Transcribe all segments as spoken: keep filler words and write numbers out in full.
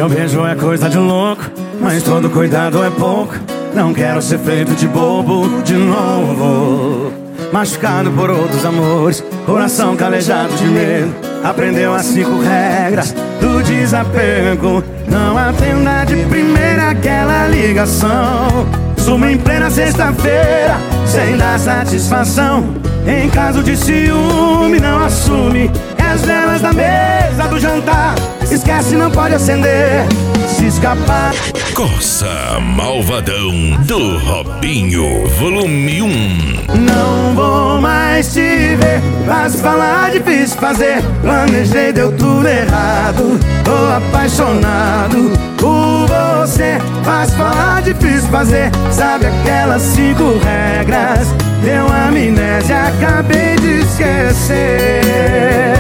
Seu beijo é coisa de louco, mas todo cuidado é pouco. Não quero ser feito de bobo de novo. Machucado por outros amores, coração calejado de medo. Aprendeu as cinco regras do desapego. Não atenda de primeira aquela ligação. Suma em plena sexta-feira, sem dar satisfação. Em caso de ciúme, não assume. É as velas da mesa do jantar, esquece, não pode acender. Se escapar. Corsa Malvadão do Robinho, volume um. Não vou mais te ver, fácil falar, difícil fazer. Planejei, deu tudo errado. Tô apaixonado por você. Fácil falar, difícil fazer. Sabe aquelas cinco regras? Deu amnésia, acabei de esquecer.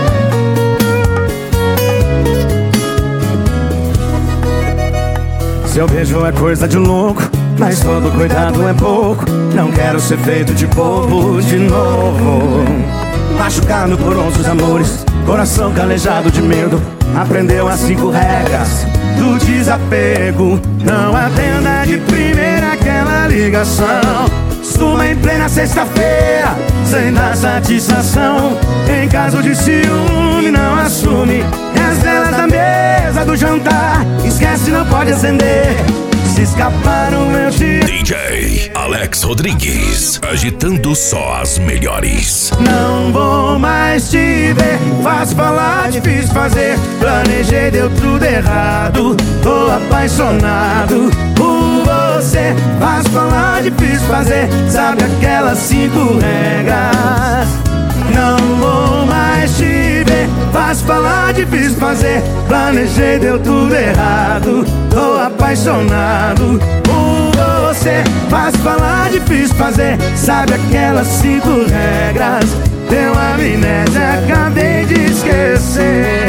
Seu beijo é coisa de louco, mas todo cuidado é pouco. Não quero ser feito de bobo de novo. Machucado por outros amores, coração calejado de medo. Aprendeu as cinco regras do desapego. Não atenda de primeira aquela ligação. Suma em plena sexta-feira, sem dar satisfação. Em caso de ciúme, não assume. É as velas da mesa do jantar, esquece, não pode acender. Se escaparam, eu te... D J Alex Rodrigues, agitando só as melhores. Não vou mais te ver, fácil falar, difícil fazer. Planejei, deu tudo errado. Tô apaixonado por você. Fácil falar, difícil fazer. Sabe aquelas cinco regras? Não vou mais te ver, fácil falar, difícil fazer. Planejei, deu tudo errado. Tô apaixonado por você. Fácil falar, difícil fazer. Sabe aquelas cinco regras? Deu amnésia, acabei de esquecer.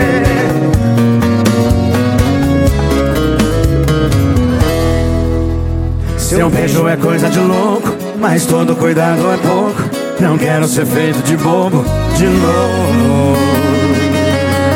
Seu beijo é coisa de louco, mas todo cuidado é pouco. Não quero ser feito de bobo de novo.